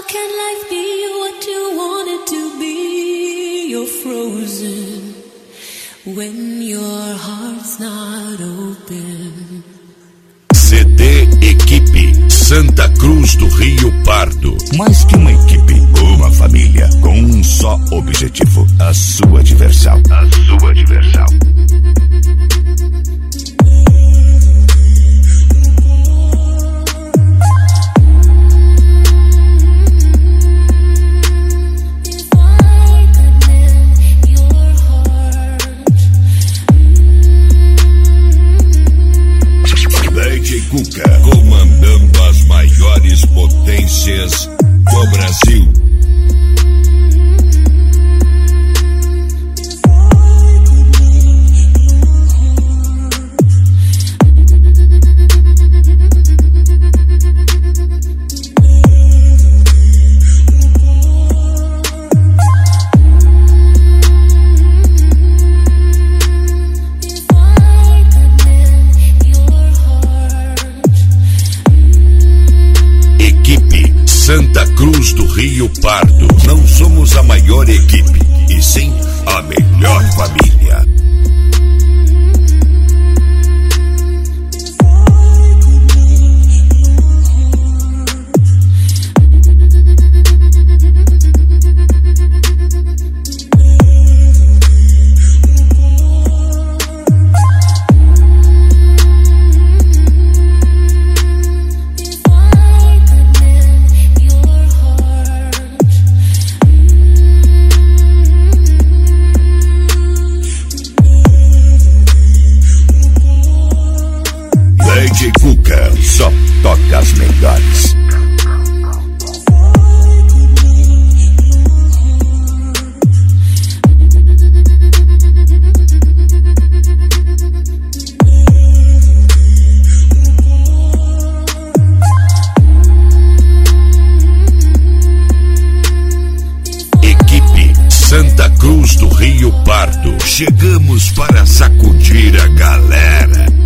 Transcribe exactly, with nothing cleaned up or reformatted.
can life be what you want it to be? You're frozen when your heart's not open. C D Equipe Santa Cruz do Rio Pardo. Mais que uma equipe, uma família com um só objetivo: a sua diversão. A sua diversão. D J Cuca, comandando as maiores potências do Brasil. Santa Cruz do Rio Pardo. Não somos a maior equipe, e sim a melhor família. D J Cuca só toca as melhores. Equipe Santa Cruz do Rio Pardo. Chegamos para sacudir a galera.